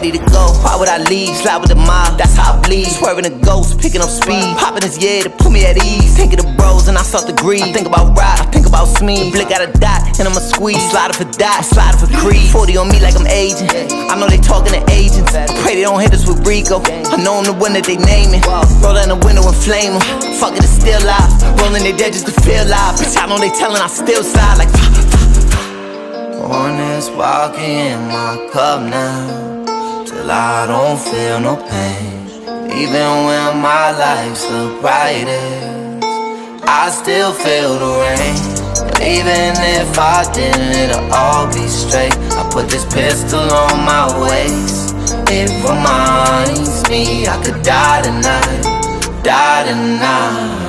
ready to go. Why would I leave? Slide with the mob, that's how I bleed. Swerving a ghost, picking up speed. Popping his yeah to put me at ease. Think of the bros and I start to grieve. I think about ride, I think about Smee. Blick got a dot and I'ma squeeze. Sliding for dot, sliding for Creed. 40 on me like I'm aging. I know they talking to agents. I pray they don't hit us with Rico. I know I'm the one that they naming. Roll down the window and flame them. Fuck it, it's still live. Rolling their dead just to feel live. Bitch, I know they telling, I still slide like on this walking in my cup now, till I don't feel no pain. Even when my life's the brightest, I still feel the rain. And even if I didn't, it'll all be straight. I put this pistol on my waist. It reminds me I could die tonight, die tonight.